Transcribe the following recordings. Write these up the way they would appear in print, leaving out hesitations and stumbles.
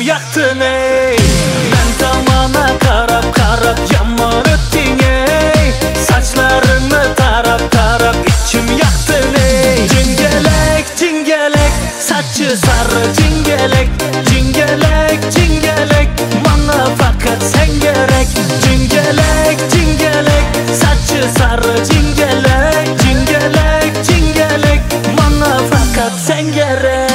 yaktın ey. Ben tamana karab karab yomon o'tding ey. Saçlarını tarab tarab içim yaktın ey. Cingelek cingelek saçı sarı cingelek. Cingelek cingelek bana fakat sen gerek. Cingelek cingelek saçı sarı cingelek. Cingelek cingelek bana fakat sen gerek.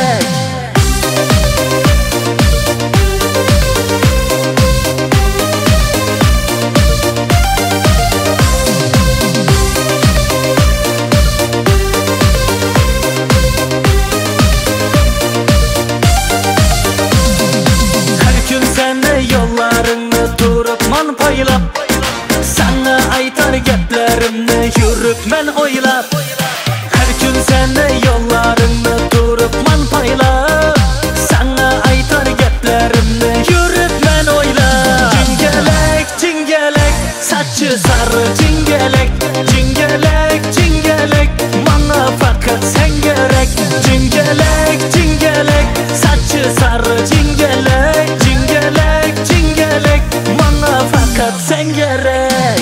Yollarını durup man paylap, sana aytar geplerimni yürüp men oylap. Her gün seni yollarını durup man paylap, sana aytar geplerimni yürüp men oylap. Cingelek cingelek saçı sarı cingelek. Cingelek cingelek bana fakat sen gerek. Cingelek cingelek saçı sarı cingelek. Cingelek cingelek bana fakat sen gerek.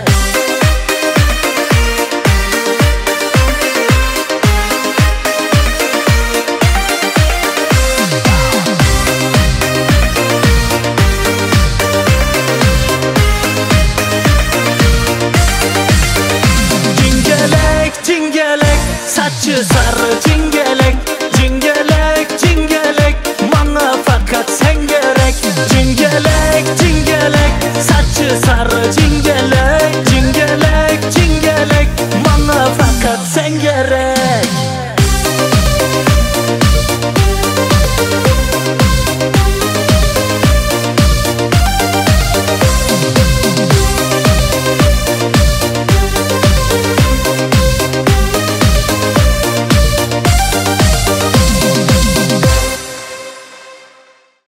Cingelek cingelek saçı sarı cingelek. Cingelek cingelek bana fakat sen gerek. Cingelek cingelek saçı sarı cingelek. Cingelek cingelek bana fakat sen gerek.